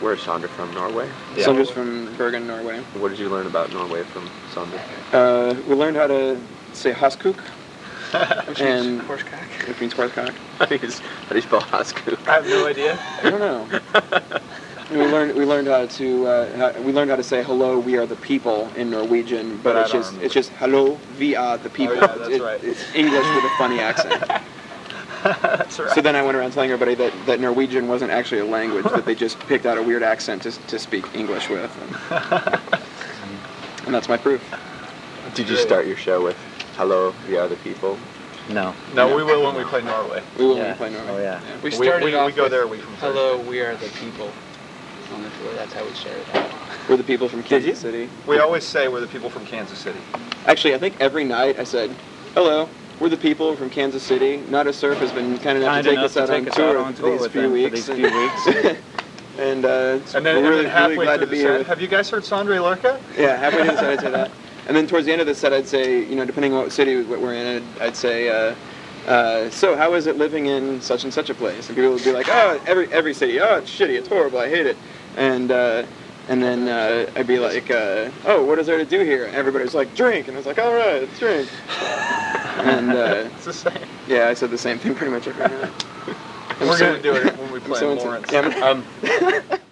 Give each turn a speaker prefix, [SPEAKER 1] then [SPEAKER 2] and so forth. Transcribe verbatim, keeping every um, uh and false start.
[SPEAKER 1] Where's Sondre from? Norway?
[SPEAKER 2] Yeah. Sondre's from Bergen, Norway.
[SPEAKER 1] What did you learn about Norway from Sondre?
[SPEAKER 2] Uh, we learned how to say Haskuk.
[SPEAKER 3] Which
[SPEAKER 2] and
[SPEAKER 3] means horsecock.
[SPEAKER 2] Which means horsecock.
[SPEAKER 1] How do you how do you spell Haskuk?
[SPEAKER 3] I have no idea.
[SPEAKER 2] I don't know. we learned we learned how to uh, how, we learned how to say hello. We are the people in Norwegian, but,
[SPEAKER 3] But
[SPEAKER 2] it's just it's just hello. We are the people.
[SPEAKER 3] Oh, yeah, that's
[SPEAKER 2] It-
[SPEAKER 3] right.
[SPEAKER 2] It's English with a funny accent.
[SPEAKER 3] That's right.
[SPEAKER 2] So then I went around telling everybody that, that Norwegian wasn't actually a language, that they just picked out a weird accent to to speak English with, and, and that's my proof.
[SPEAKER 1] Did you start your show with "Hello, we are the people"?
[SPEAKER 4] No.
[SPEAKER 3] No, we will when we play Norway.
[SPEAKER 2] We will
[SPEAKER 4] Yeah.
[SPEAKER 2] when we play Norway.
[SPEAKER 4] Oh, yeah.
[SPEAKER 3] We,
[SPEAKER 5] We started
[SPEAKER 3] we,
[SPEAKER 5] off
[SPEAKER 3] we go
[SPEAKER 5] with,
[SPEAKER 3] there a week from Thursday.
[SPEAKER 5] hello, we are the people on the tour. That's how we started out.
[SPEAKER 2] We're the people from
[SPEAKER 1] Did you?
[SPEAKER 2] Kansas City.
[SPEAKER 3] We always say we're the people from Kansas City.
[SPEAKER 2] Actually, I think every night I said, hello, we're the people from Kansas City. Not a Surf has been kind enough
[SPEAKER 4] Kind
[SPEAKER 2] to take
[SPEAKER 4] enough
[SPEAKER 2] us
[SPEAKER 4] to
[SPEAKER 2] out on
[SPEAKER 4] take us
[SPEAKER 2] tour
[SPEAKER 4] out on
[SPEAKER 2] for
[SPEAKER 4] tour
[SPEAKER 2] these
[SPEAKER 4] with
[SPEAKER 2] few
[SPEAKER 4] them for
[SPEAKER 2] weeks.
[SPEAKER 4] these
[SPEAKER 2] and,
[SPEAKER 4] few weeks.
[SPEAKER 2] and uh,
[SPEAKER 3] And then,
[SPEAKER 2] we're really,
[SPEAKER 3] and then halfway
[SPEAKER 2] really glad
[SPEAKER 3] through
[SPEAKER 2] to
[SPEAKER 3] the
[SPEAKER 2] be
[SPEAKER 3] set,
[SPEAKER 2] here. With,
[SPEAKER 3] have you guys heard Sondre Lorca?
[SPEAKER 2] yeah, halfway through the set I'd say that. And then towards the end of the set I'd say, you know, depending on what city we're in, I'd, I'd say, uh, uh, so how is it living in such and such a place? And people would be like, oh, every every city, oh, it's shitty, it's horrible, I hate it. And uh, and then uh, I'd be like, uh, oh, what is there to do here? And everybody's like, drink. And I was like, all right, let's drink. And uh,
[SPEAKER 3] It's the same.
[SPEAKER 2] yeah, I said the same thing pretty much every night. I'm
[SPEAKER 3] We're
[SPEAKER 2] so-
[SPEAKER 3] going to do it when we
[SPEAKER 2] I'm
[SPEAKER 3] play
[SPEAKER 2] so
[SPEAKER 3] in
[SPEAKER 2] into-
[SPEAKER 3] Lawrence.
[SPEAKER 2] yeah, I'm-
[SPEAKER 3] Um,